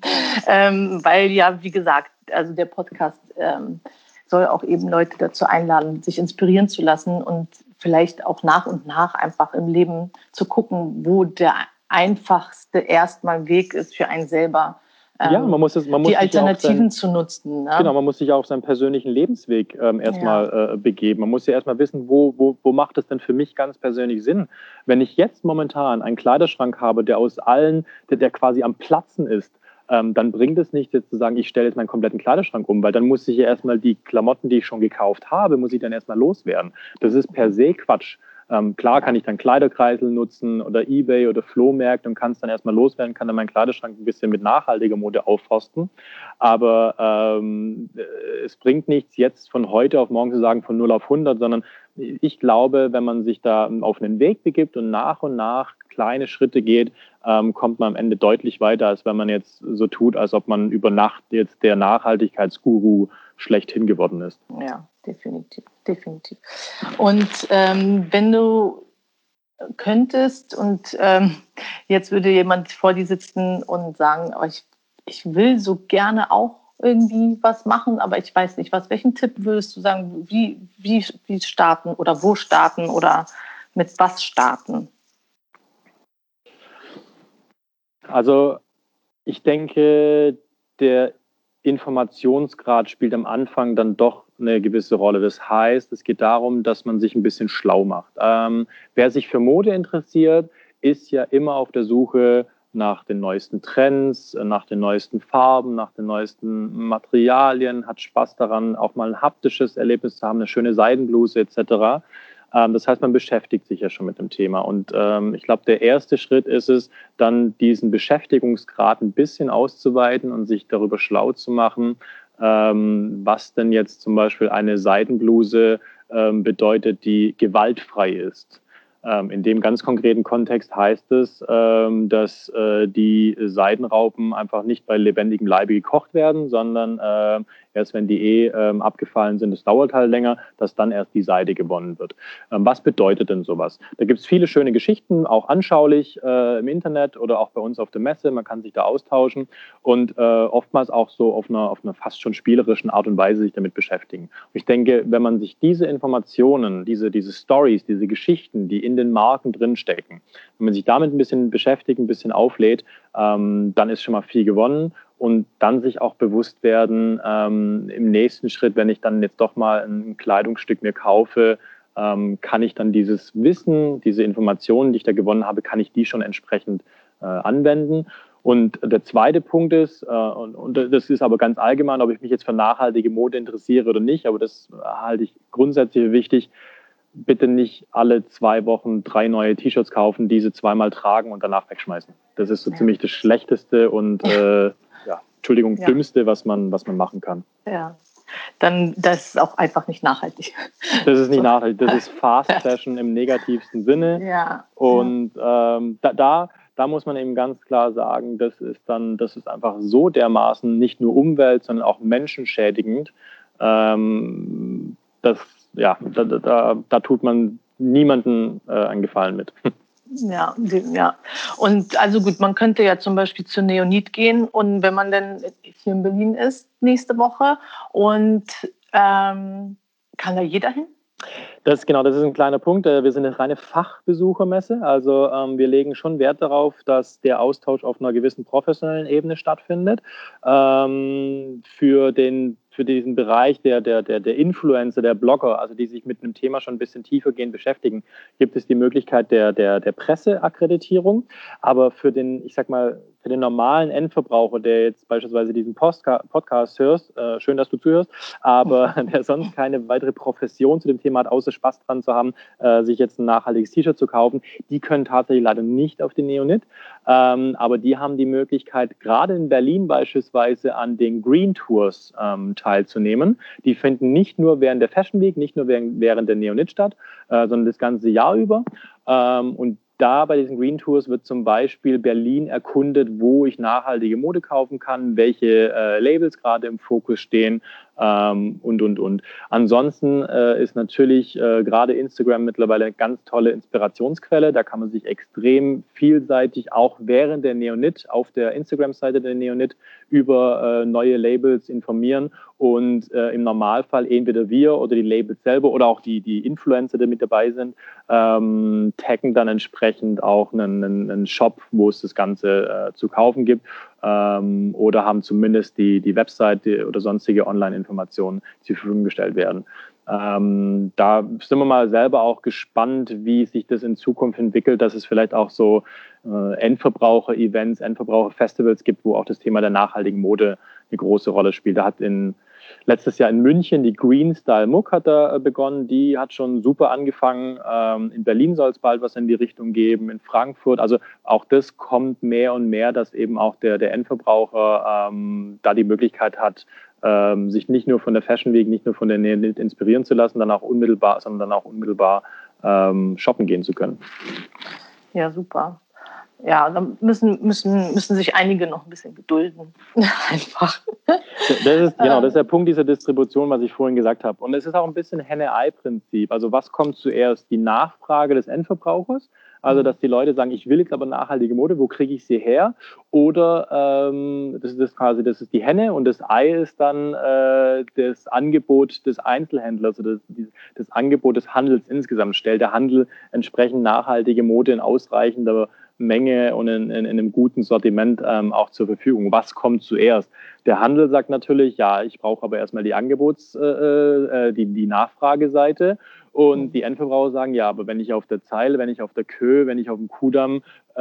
weil ja, wie gesagt, also der Podcast soll auch eben Leute dazu einladen, sich inspirieren zu lassen und vielleicht auch nach und nach einfach im Leben zu gucken, wo der einfachste erstmal Weg ist für einen selber. Man muss die Alternativen zu nutzen. Ne? Genau, man muss sich auch auf seinen persönlichen Lebensweg erstmal begeben. Man muss ja erstmal wissen, wo macht es denn für mich ganz persönlich Sinn? Wenn ich jetzt momentan einen Kleiderschrank habe, der quasi am Platzen ist, dann bringt es nicht jetzt zu sagen, ich stelle jetzt meinen kompletten Kleiderschrank um, weil dann muss ich ja erstmal die Klamotten, die ich schon gekauft habe, muss ich dann erstmal loswerden. Das ist per se Quatsch. Klar kann ich dann Kleiderkreisel nutzen oder eBay oder Flohmärkte und kann es dann erstmal loswerden, kann dann meinen Kleiderschrank ein bisschen mit nachhaltiger Mode aufforsten. Aber es bringt nichts, jetzt von heute auf morgen zu sagen, von 0 auf 100, sondern ich glaube, wenn man sich da auf einen Weg begibt und nach kleine Schritte geht, kommt man am Ende deutlich weiter, als wenn man jetzt so tut, als ob man über Nacht jetzt der Nachhaltigkeitsguru schlechthin geworden ist. Ja, definitiv. Und wenn du könntest und jetzt würde jemand vor dir sitzen und sagen, aber ich will so gerne auch irgendwie was machen, aber ich weiß nicht was. Welchen Tipp würdest du sagen, wie starten oder wo starten oder mit was starten? Also ich denke, der Informationsgrad spielt am Anfang dann doch eine gewisse Rolle. Das heißt, es geht darum, dass man sich ein bisschen schlau macht. Wer sich für Mode interessiert, ist ja immer auf der Suche nach den neuesten Trends, nach den neuesten Farben, nach den neuesten Materialien, hat Spaß daran, auch mal ein haptisches Erlebnis zu haben, eine schöne Seidenbluse etc. Das heißt, man beschäftigt sich ja schon mit dem Thema. Und ich glaube, der erste Schritt ist es, dann diesen Beschäftigungsgrad ein bisschen auszuweiten und sich darüber schlau zu machen, was denn jetzt zum Beispiel eine Seidenbluse bedeutet, die gewaltfrei ist. In dem ganz konkreten Kontext heißt es, dass die Seidenraupen einfach nicht bei lebendigem Leibe gekocht werden, sondern erst wenn die abgefallen sind, es dauert halt länger, dass dann erst die Seide gewonnen wird. Was bedeutet denn sowas? Da gibt es viele schöne Geschichten, auch anschaulich im Internet oder auch bei uns auf der Messe. Man kann sich da austauschen und oftmals auch so auf einer fast schon spielerischen Art und Weise sich damit beschäftigen. Und ich denke, wenn man sich diese Informationen, diese Stories, diese Geschichten, die in den Marken drinstecken, wenn man sich damit ein bisschen beschäftigt, ein bisschen auflädt, dann ist schon mal viel gewonnen. Und dann sich auch bewusst werden, im nächsten Schritt, wenn ich dann jetzt doch mal ein Kleidungsstück mir kaufe, kann ich dann dieses Wissen, diese Informationen, die ich da gewonnen habe, kann ich die schon entsprechend anwenden. Und der zweite Punkt ist, und das ist aber ganz allgemein, ob ich mich jetzt für nachhaltige Mode interessiere oder nicht, aber das halte ich grundsätzlich für wichtig, bitte nicht alle 2 Wochen 3 neue T-Shirts kaufen, diese zweimal tragen und danach wegschmeißen. Das ist so ziemlich das Schlechteste und Dümmste, was man machen kann. Ja, dann das ist auch einfach nicht nachhaltig. Das ist nicht nachhaltig, das ist Fast Fashion im negativsten Sinne. Ja. Und da muss man eben ganz klar sagen, das ist einfach so dermaßen nicht nur umwelt-, sondern auch menschenschädigend. Da tut man niemanden einen Gefallen mit. Ja. Und also gut, man könnte ja zum Beispiel zu Neonit gehen und wenn man dann hier in Berlin ist nächste Woche und kann da jeder hin? Das ist ein kleiner Punkt. Wir sind eine reine Fachbesuchermesse. Also wir legen schon Wert darauf, dass der Austausch auf einer gewissen professionellen Ebene stattfindet. Für diesen Bereich der Influencer, der Blogger, also die sich mit einem Thema schon ein bisschen tiefergehend beschäftigen, gibt es die Möglichkeit der Presseakkreditierung. Aber für den normalen Endverbraucher, der jetzt beispielsweise diesen Podcast hörst, schön, dass du zuhörst, aber der sonst keine weitere Profession zu dem Thema hat, außer Spaß dran zu haben, sich jetzt ein nachhaltiges T-Shirt zu kaufen, die können tatsächlich leider nicht auf den Neonit. Aber die haben die Möglichkeit, gerade in Berlin beispielsweise an den Green Tours teilzunehmen. Die finden nicht nur während der Fashion Week, nicht nur während der Neonit statt, sondern das ganze Jahr über. Und da bei diesen Green Tours wird zum Beispiel Berlin erkundet, wo ich nachhaltige Mode kaufen kann, welche Labels gerade im Fokus stehen und. Ansonsten ist natürlich gerade Instagram mittlerweile eine ganz tolle Inspirationsquelle. Da kann man sich extrem vielseitig auch während der Neonit auf der Instagram-Seite der Neonit über neue Labels informieren und im Normalfall entweder wir oder die Labels selber oder auch die Influencer, die mit dabei sind, taggen dann entsprechend auch einen Shop, wo es das Ganze zu kaufen gibt oder haben zumindest die Webseite oder sonstige Online-Informationen zur Verfügung gestellt werden. Da sind wir mal selber auch gespannt, wie sich das in Zukunft entwickelt, dass es vielleicht auch so Endverbraucher-Events, Endverbraucher-Festivals gibt, wo auch das Thema der nachhaltigen Mode eine große Rolle spielt. Da hat letztes Jahr in München die Green Style Muck hat da begonnen. Die hat schon super angefangen. In Berlin soll es bald was in die Richtung geben, in Frankfurt. Also auch das kommt mehr und mehr, dass eben auch der Endverbraucher da die Möglichkeit hat, sich nicht nur von der Fashion Week, nicht nur von der Neonit inspirieren zu lassen, sondern auch unmittelbar shoppen gehen zu können. Ja, super. Ja, dann müssen sich einige noch ein bisschen gedulden. Einfach. Das ist der Punkt dieser Distribution, was ich vorhin gesagt habe. Und es ist auch ein bisschen Henne-Ei-Prinzip. Also was kommt zuerst? Die Nachfrage des Endverbrauchers? Also dass die Leute sagen, ich will jetzt aber nachhaltige Mode, wo kriege ich sie her? Oder das ist die Henne und das Ei ist dann das Angebot des Einzelhändlers oder das Angebot des Handels insgesamt. Stellt der Handel entsprechend nachhaltige Mode in ausreichender Menge und in einem guten Sortiment auch zur Verfügung. Was kommt zuerst? Der Handel sagt natürlich, ja, ich brauche aber erstmal die die Nachfrageseite. Und die Endverbraucher sagen, ja, aber wenn ich auf der Zeile, wenn ich auf der Kö, wenn ich auf dem Kudamm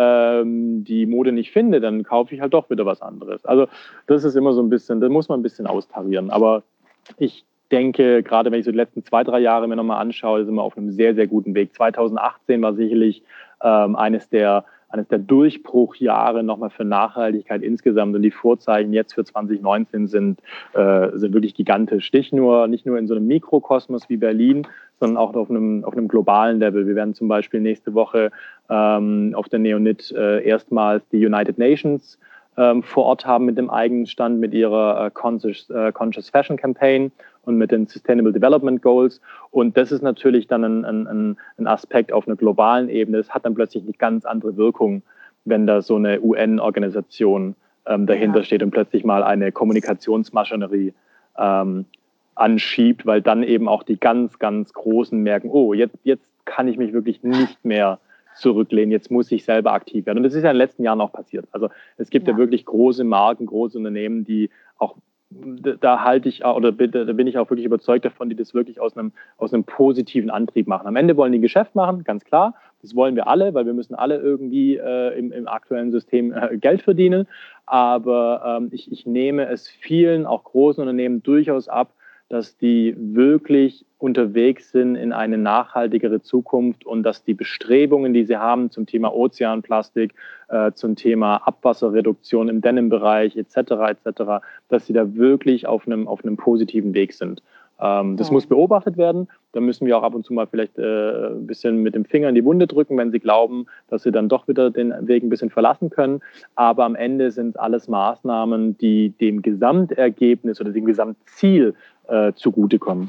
die Mode nicht finde, dann kaufe ich halt doch wieder was anderes. Also das ist immer so ein bisschen, da muss man ein bisschen austarieren. Aber ich denke, gerade wenn ich so die letzten 2-3 Jahre mir nochmal anschaue, sind wir auf einem sehr, sehr guten Weg. 2018 war sicherlich eines der Durchbruchjahre nochmal für Nachhaltigkeit insgesamt und die Vorzeichen jetzt für 2019 sind wirklich gigantisch. Nicht nur in so einem Mikrokosmos wie Berlin, sondern auch auf einem globalen Level. Wir werden zum Beispiel nächste Woche auf der Neonit erstmals die United Nations vor Ort haben mit dem eigenen Stand, mit ihrer Conscious Fashion Campaign und mit den Sustainable Development Goals. Und das ist natürlich dann ein Aspekt auf einer globalen Ebene. Das hat dann plötzlich eine ganz andere Wirkung, wenn da so eine UN-Organisation dahinter steht und plötzlich mal eine Kommunikationsmaschinerie anschiebt, weil dann eben auch die ganz, ganz Großen merken, oh, jetzt kann ich mich wirklich nicht mehr zurücklehnen, jetzt muss ich selber aktiv werden. Und das ist ja in den letzten Jahren auch passiert. Also es gibt ja wirklich große Marken, große Unternehmen, die auch, da bin ich auch wirklich überzeugt davon, die das wirklich aus einem positiven Antrieb machen. Am Ende wollen die Geschäft machen, ganz klar. Das wollen wir alle, weil wir müssen alle irgendwie im aktuellen System Geld verdienen. Aber ich nehme es vielen, auch großen Unternehmen durchaus ab, dass die wirklich unterwegs sind in eine nachhaltigere Zukunft und dass die Bestrebungen, die sie haben zum Thema Ozeanplastik, zum Thema Abwasserreduktion im Denim-Bereich etc., dass sie da wirklich auf einem positiven Weg sind. Das muss beobachtet werden. Da müssen wir auch ab und zu mal vielleicht ein bisschen mit dem Finger in die Wunde drücken, wenn sie glauben, dass sie dann doch wieder den Weg ein bisschen verlassen können. Aber am Ende sind alles Maßnahmen, die dem Gesamtergebnis oder dem Gesamtziel zugutekommen.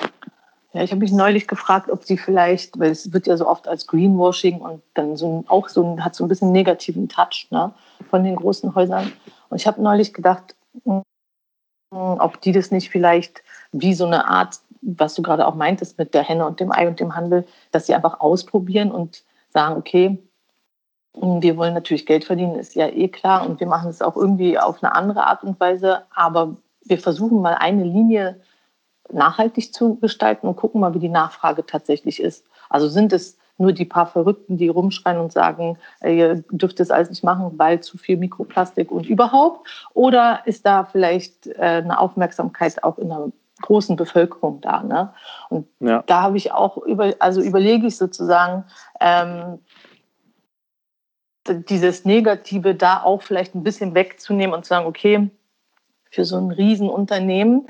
Ja, ich habe mich neulich gefragt, ob sie vielleicht, weil es wird ja so oft als Greenwashing und dann hat so ein bisschen negativen Touch, ne, von den großen Häusern. Und ich habe neulich gedacht, ob die das nicht vielleicht wie so eine Art, was du gerade auch meintest mit der Henne und dem Ei und dem Handel, dass sie einfach ausprobieren und sagen, okay, wir wollen natürlich Geld verdienen, ist ja eh klar und wir machen es auch irgendwie auf eine andere Art und Weise, aber wir versuchen mal eine Linie nachhaltig zu gestalten und gucken mal, wie die Nachfrage tatsächlich ist. Also sind es nur die paar Verrückten, die rumschreien und sagen, ihr dürft das alles nicht machen, weil zu viel Mikroplastik und überhaupt? Oder ist da vielleicht eine Aufmerksamkeit auch in der großen Bevölkerung da? Ne? Und da habe ich auch überlege ich sozusagen, dieses Negative da auch vielleicht ein bisschen wegzunehmen und zu sagen, okay, für so ein Riesenunternehmen,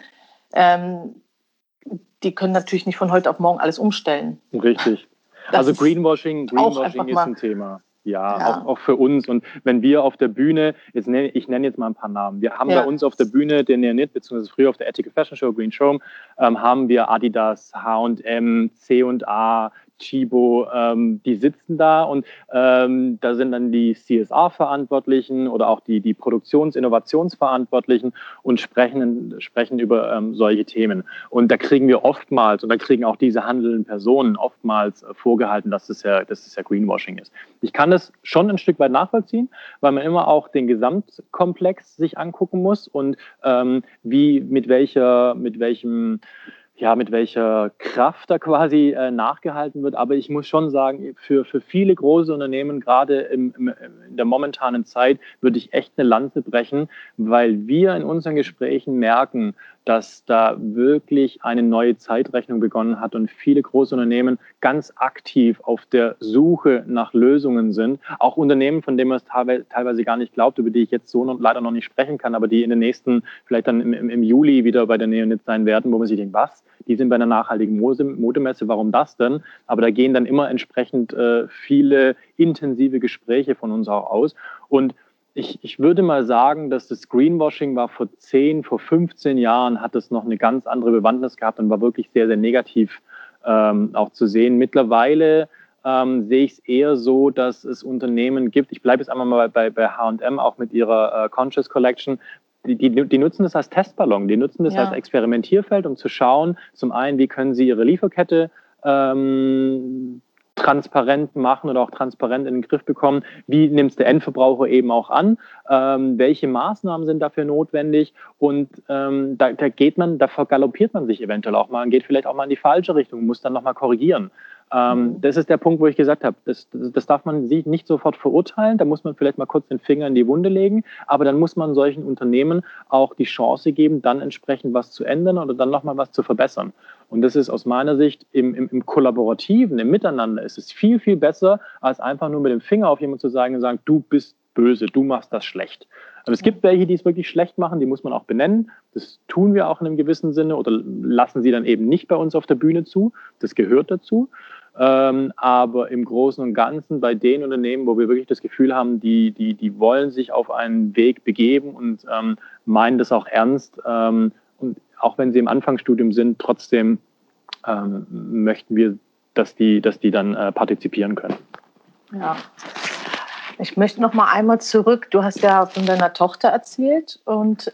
die können natürlich nicht von heute auf morgen alles umstellen. Richtig. Also Greenwashing ist ein Thema. Ja. Auch für uns. Und wenn wir auf der Bühne, ich nenne jetzt mal ein paar Namen. Wir haben bei uns auf der Bühne den Neonit, beziehungsweise früher auf der Ethical Fashion Show, Green Showroom, haben wir Adidas, H&M, C&A, Chibo, die sitzen da und da sind dann die CSR-Verantwortlichen oder auch die Produktions-Innovationsverantwortlichen und sprechen über solche Themen. Und da kriegen wir oftmals, und da kriegen auch diese handelnden Personen oftmals vorgehalten, dass es ja Greenwashing ist. Ich kann das schon ein Stück weit nachvollziehen, weil man immer auch den Gesamtkomplex sich angucken muss und mit welcher Kraft da quasi nachgehalten wird. Aber ich muss schon sagen, für viele große Unternehmen, gerade in der momentanen Zeit, würde ich echt eine Lanze brechen, weil wir in unseren Gesprächen merken, dass da wirklich eine neue Zeitrechnung begonnen hat und viele große Unternehmen ganz aktiv auf der Suche nach Lösungen sind. Auch Unternehmen, von denen man es teilweise gar nicht glaubt, über die ich jetzt so leider noch nicht sprechen kann, aber die in den nächsten, vielleicht dann im Juli wieder bei der Neonit sein werden, wo man sich denkt, was? Die sind bei einer nachhaltigen Modemesse, warum das denn? Aber da gehen dann immer entsprechend viele intensive Gespräche von uns auch aus. Und ich würde mal sagen, dass das Greenwashing war vor 15 Jahren, hat es noch eine ganz andere Bewandtnis gehabt und war wirklich sehr, sehr negativ auch zu sehen. Mittlerweile sehe ich es eher so, dass es Unternehmen gibt, ich bleibe jetzt einmal mal bei H&M, auch mit ihrer Conscious Collection, die nutzen das als Testballon, die nutzen das als Experimentierfeld, um zu schauen, zum einen, wie können sie ihre Lieferkette transparent machen oder auch transparent in den Griff bekommen, wie nimmt es der Endverbraucher eben auch an, welche Maßnahmen sind dafür notwendig und da vergaloppiert man sich eventuell auch mal und geht vielleicht auch mal in die falsche Richtung, muss dann nochmal korrigieren. Das ist der Punkt, wo ich gesagt habe, das darf man nicht sofort verurteilen, da muss man vielleicht mal kurz den Finger in die Wunde legen, aber dann muss man solchen Unternehmen auch die Chance geben, dann entsprechend was zu ändern oder dann nochmal was zu verbessern. Und das ist aus meiner Sicht im Kollaborativen, im Miteinander, ist es viel, viel besser, als einfach nur mit dem Finger auf jemanden zu sagen und sagen, du bist böse, du machst das schlecht. Aber es gibt welche, die es wirklich schlecht machen, die muss man auch benennen. Das tun wir auch in einem gewissen Sinne oder lassen sie dann eben nicht bei uns auf der Bühne zu. Das gehört dazu. Aber im Großen und Ganzen bei den Unternehmen, wo wir wirklich das Gefühl haben, die wollen sich auf einen Weg begeben und meinen das auch ernst. Und auch wenn sie im Anfangsstudium sind, trotzdem möchten wir, dass die dann partizipieren können. Ja. Ich möchte noch mal einmal zurück. Du hast ja von deiner Tochter erzählt und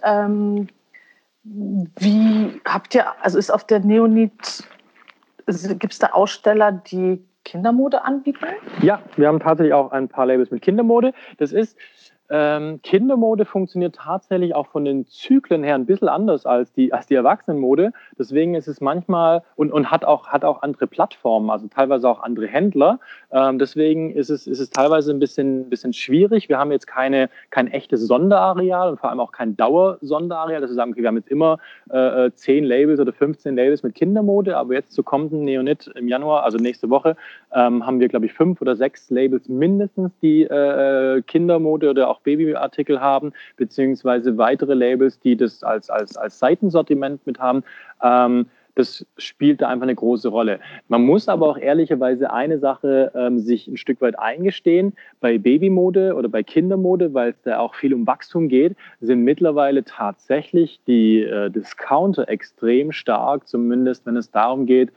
wie habt ihr, also ist auf der Neonit, gibt es da Aussteller, die Kindermode anbieten? Ja, wir haben tatsächlich auch ein paar Labels mit Kindermode. Das ist Kindermode funktioniert tatsächlich auch von den Zyklen her ein bisschen anders als die Erwachsenenmode. Deswegen ist es manchmal und hat auch andere Plattformen, also teilweise auch andere Händler. Deswegen ist es teilweise ein bisschen schwierig. Wir haben jetzt kein echtes Sonderareal und vor allem auch kein Dauersonderareal, dass wir sagen, okay, wir haben jetzt immer 10 Labels oder 15 Labels mit Kindermode, aber jetzt zu kommenden Neonit im Januar, also nächste Woche, haben wir, glaube ich, 5 oder 6 Labels mindestens, die Kindermode oder auch Babyartikel haben, beziehungsweise weitere Labels, die das als Seitensortiment mit haben. Das spielt da einfach eine große Rolle. Man muss aber auch ehrlicherweise eine Sache sich ein Stück weit eingestehen. Bei Babymode oder bei Kindermode, weil es da auch viel um Wachstum geht, sind mittlerweile tatsächlich die Discounter extrem stark, zumindest wenn es darum geht,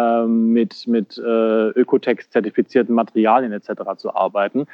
mit Ökotex-zertifizierten Materialien etc. zu arbeiten.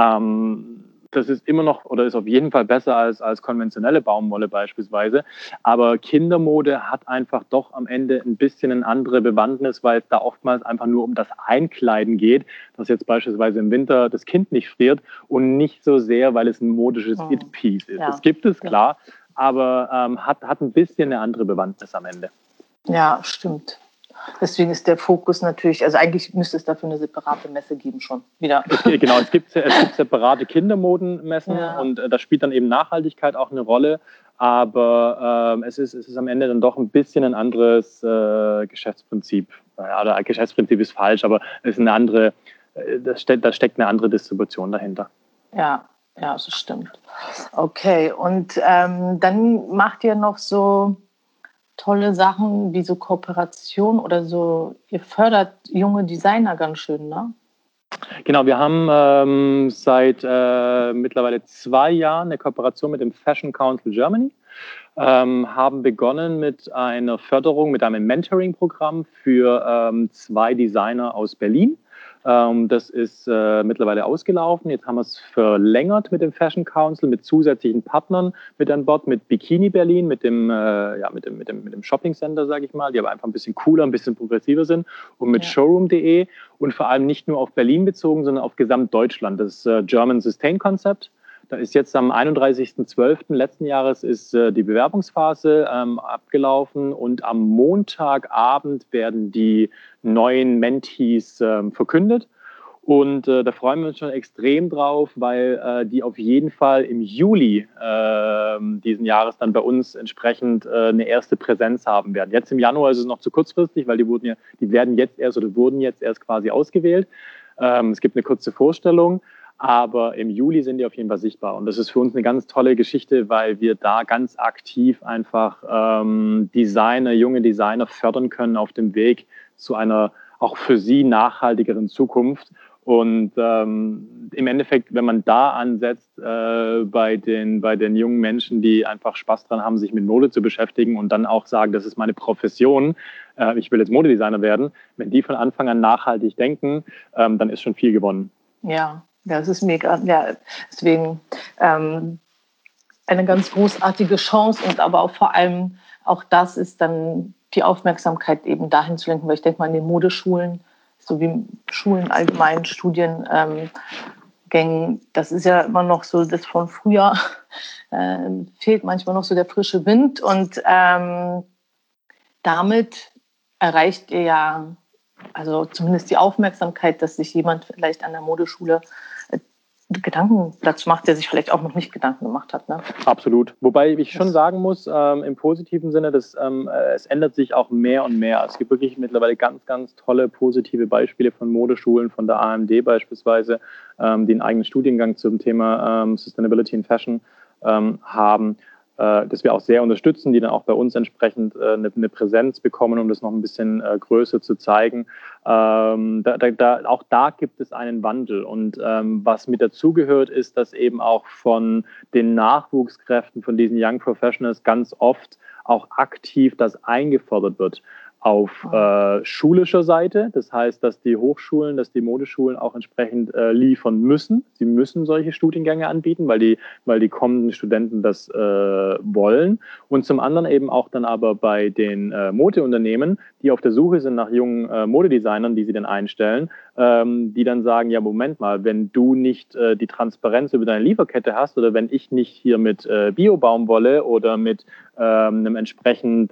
Das ist immer noch oder ist auf jeden Fall besser als konventionelle Baumwolle beispielsweise. Aber Kindermode hat einfach doch am Ende ein bisschen eine andere Bewandtnis, weil es da oftmals einfach nur um das Einkleiden geht, dass jetzt beispielsweise im Winter das Kind nicht friert und nicht so sehr, weil es ein modisches It-Piece ist. Ja. Das gibt es, klar, aber hat ein bisschen eine andere Bewandtnis am Ende. Ja, stimmt. Deswegen ist der Fokus natürlich, also eigentlich müsste es dafür eine separate Messe geben schon wieder. Genau, es gibt separate Kindermodenmessen und da spielt dann eben Nachhaltigkeit auch eine Rolle, aber es ist am Ende dann doch ein bisschen ein anderes Geschäftsprinzip. Oder Geschäftsprinzip ist falsch, aber es ist eine andere, da steckt eine andere Distribution dahinter. Ja, das stimmt. Okay, und dann macht ihr noch so tolle Sachen wie so Kooperation oder so. Ihr fördert junge Designer ganz schön, ne? Genau, wir haben seit mittlerweile 2 Jahren eine Kooperation mit dem Fashion Council Germany, haben begonnen mit einer Förderung, mit einem Mentoring-Programm für 2 Designer aus Berlin. Das ist mittlerweile ausgelaufen. Jetzt haben wir es verlängert mit dem Fashion Council, mit zusätzlichen Partnern mit an Bord, mit Bikini Berlin, mit dem Shopping Center, sage ich mal, die aber einfach ein bisschen cooler, ein bisschen progressiver sind, und mit Showroom.de und vor allem nicht nur auf Berlin bezogen, sondern auf Gesamtdeutschland. Das German Sustain Concept. Da ist jetzt am 31.12. letzten Jahres ist die Bewerbungsphase abgelaufen und am Montagabend werden die neuen Mentees verkündet. Und da freuen wir uns schon extrem drauf, weil die auf jeden Fall im Juli diesen Jahres dann bei uns entsprechend eine erste Präsenz haben werden. Jetzt im Januar ist es noch zu kurzfristig, weil die wurden jetzt erst quasi ausgewählt. Es gibt eine kurze Vorstellung, aber im Juli sind die auf jeden Fall sichtbar. Und das ist für uns eine ganz tolle Geschichte, weil wir da ganz aktiv einfach junge Designer fördern können auf dem Weg zu einer auch für sie nachhaltigeren Zukunft. Und im Endeffekt, wenn man da ansetzt, bei den jungen Menschen, die einfach Spaß dran haben, sich mit Mode zu beschäftigen und dann auch sagen, das ist meine Profession, ich will jetzt Modedesigner werden, wenn die von Anfang an nachhaltig denken, dann ist schon viel gewonnen. Ja, das ist mega. Ja, deswegen eine ganz großartige Chance und aber auch vor allem auch das ist dann die Aufmerksamkeit eben dahin zu lenken, weil ich denke mal in den Modeschulen sowie Schulen allgemein, Studiengängen, das ist ja immer noch so das von früher, fehlt manchmal noch so der frische Wind und damit erreicht ihr ja, also zumindest die Aufmerksamkeit, dass sich jemand vielleicht an der Modeschule Gedanken dazu macht, der sich vielleicht auch noch nicht Gedanken gemacht hat. Ne? Absolut. Wobei ich schon sagen muss, im positiven Sinne, dass es ändert sich auch mehr und mehr. Es gibt wirklich mittlerweile ganz, ganz tolle positive Beispiele von Modeschulen, von der AMD beispielsweise, die einen eigenen Studiengang zum Thema Sustainability in Fashion haben, das wir auch sehr unterstützen, die dann auch bei uns entsprechend eine Präsenz bekommen, um das noch ein bisschen größer zu zeigen. Auch da gibt es einen Wandel. Und was mit dazugehört, ist, dass eben auch von den Nachwuchskräften, von diesen Young Professionals ganz oft auch aktiv das eingefordert wird. Auf schulischer Seite, das heißt, dass die Hochschulen, dass die Modeschulen auch entsprechend liefern müssen. Sie müssen solche Studiengänge anbieten, weil die kommenden Studenten das wollen. Und zum anderen eben auch dann aber bei den Modeunternehmen, die auf der Suche sind nach jungen Modedesignern, die sie dann einstellen, die dann sagen, ja, Moment mal, wenn du nicht die Transparenz über deine Lieferkette hast oder wenn ich nicht hier mit Bio-Baumwolle oder mit einem entsprechend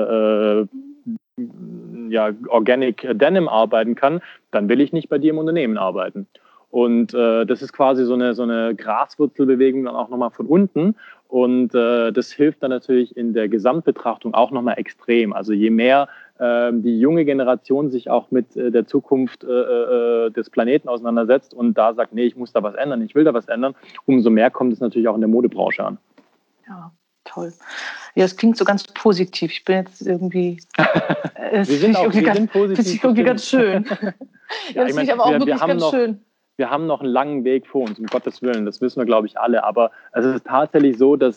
Organic Denim arbeiten kann, dann will ich nicht bei dir im Unternehmen arbeiten. Und das ist quasi so eine Graswurzelbewegung dann auch nochmal von unten. Und das hilft dann natürlich in der Gesamtbetrachtung auch nochmal extrem. Also je mehr die junge Generation sich auch mit der Zukunft des Planeten auseinandersetzt und da sagt, nee, ich muss da was ändern, ich will da was ändern, umso mehr kommt es natürlich auch in der Modebranche an. Ja, toll. Ja, es klingt so ganz positiv. Ich bin jetzt irgendwie. Wir sind positiv. Das ist irgendwie ganz schön. Ja, das finde ich aber auch wirklich ganz schön. Wir haben noch einen langen Weg vor uns, um Gottes Willen, das wissen wir, glaube ich, alle. Aber es ist tatsächlich so, dass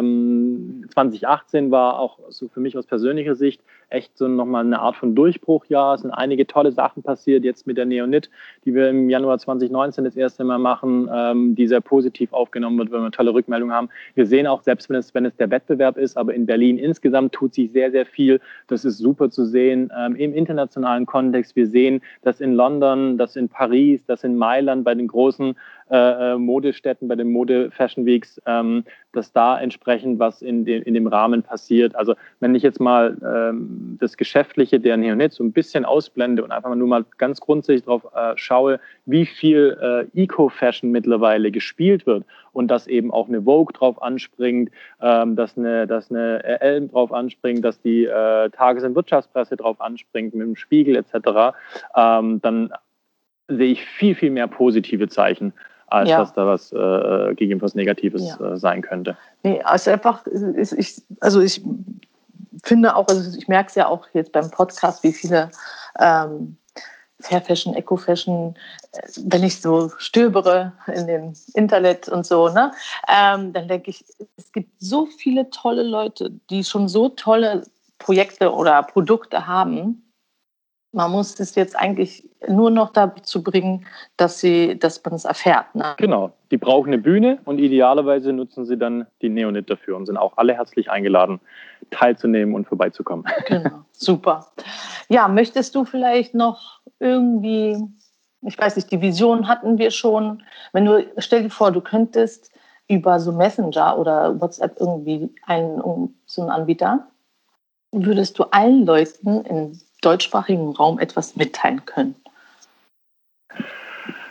2018 war auch so für mich aus persönlicher Sicht echt so nochmal eine Art von Durchbruchjahr. Es sind einige tolle Sachen passiert, jetzt mit der Neonit, die wir im Januar 2019 das erste Mal machen, die sehr positiv aufgenommen wird, wenn wir tolle Rückmeldungen haben. Wir sehen auch, selbst wenn es der Wettbewerb ist, aber in Berlin insgesamt tut sich sehr, sehr viel. Das ist super zu sehen im internationalen Kontext. Wir sehen, dass in London, dass in Paris, dass in Mailand bei den großen Modestädten, bei den Mode-Fashion Weeks, dass da entsprechend was in dem Rahmen passiert. Also wenn ich jetzt mal das Geschäftliche der Neonit so ein bisschen ausblende und einfach nur mal ganz grundsätzlich darauf schaue, wie viel Eco-Fashion mittlerweile gespielt wird und dass eben auch eine Vogue drauf anspringt, dass eine Elle drauf anspringt, dass die Tages- und Wirtschaftspresse drauf anspringt, mit dem Spiegel etc., dann sehe ich viel, viel mehr positive Zeichen, als dass da was gegebenenfalls Negatives sein könnte. Nee, also einfach, ich finde auch, also ich merke es ja auch jetzt beim Podcast, wie viele Fair Fashion, Eco Fashion, wenn ich so stöbere in dem Internet und so, ne, dann denke ich, es gibt so viele tolle Leute, die schon so tolle Projekte oder Produkte haben. Man muss es jetzt eigentlich nur noch dazu bringen, dass man es erfährt. Ne? Genau, die brauchen eine Bühne und idealerweise nutzen sie dann die Neonit dafür und sind auch alle herzlich eingeladen, teilzunehmen und vorbeizukommen. Genau, super. Ja, möchtest du vielleicht noch irgendwie, ich weiß nicht, die Vision hatten wir schon. Stell dir vor, du könntest über so Messenger oder WhatsApp irgendwie so einen Anbieter, würdest du allen Leuten im deutschsprachigen Raum etwas mitteilen können?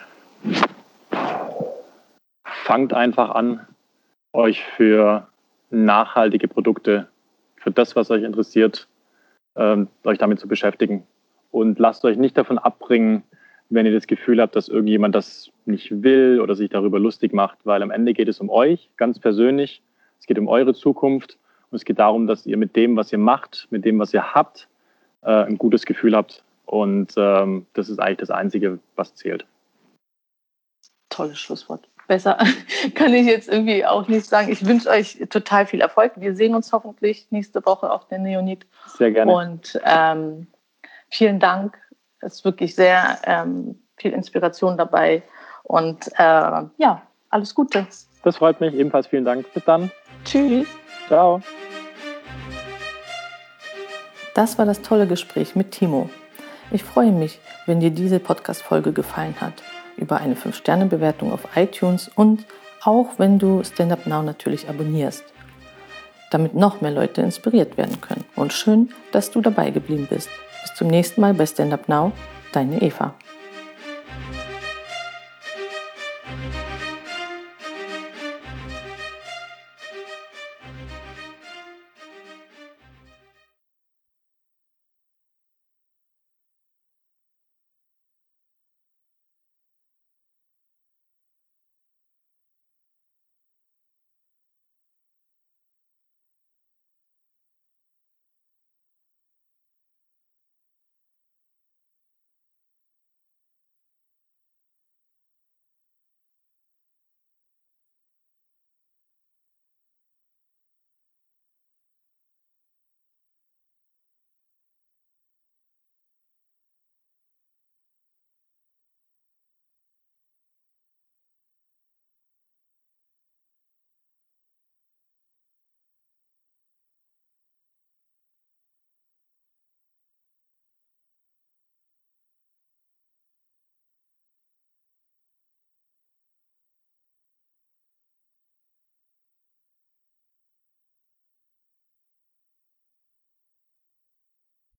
fangt einfach an, euch für nachhaltige Produkte, für das, was euch interessiert, euch damit zu beschäftigen. Und lasst euch nicht davon abbringen, wenn ihr das Gefühl habt, dass irgendjemand das nicht will oder sich darüber lustig macht, weil am Ende geht es um euch, ganz persönlich. Es geht um eure Zukunft und es geht darum, dass ihr mit dem, was ihr macht, mit dem, was ihr habt, ein gutes Gefühl habt. Und das ist eigentlich das Einzige, was zählt. Tolles Schlusswort. Besser kann ich jetzt irgendwie auch nicht sagen. Ich wünsche euch total viel Erfolg. Wir sehen uns hoffentlich nächste Woche auf der Neonit. Sehr gerne. Und vielen Dank. Es ist wirklich sehr viel Inspiration dabei. Und ja, alles Gute. Das freut mich. Ebenfalls vielen Dank. Bis dann. Tschüss. Ciao. Das war das tolle Gespräch mit Timo. Ich freue mich, wenn dir diese Podcast-Folge gefallen hat, über eine 5-Sterne-Bewertung auf iTunes und auch wenn du Stand Up Now natürlich abonnierst, damit noch mehr Leute inspiriert werden können. Und schön, dass du dabei geblieben bist. Bis zum nächsten Mal bei Stand Up Now, deine Eva.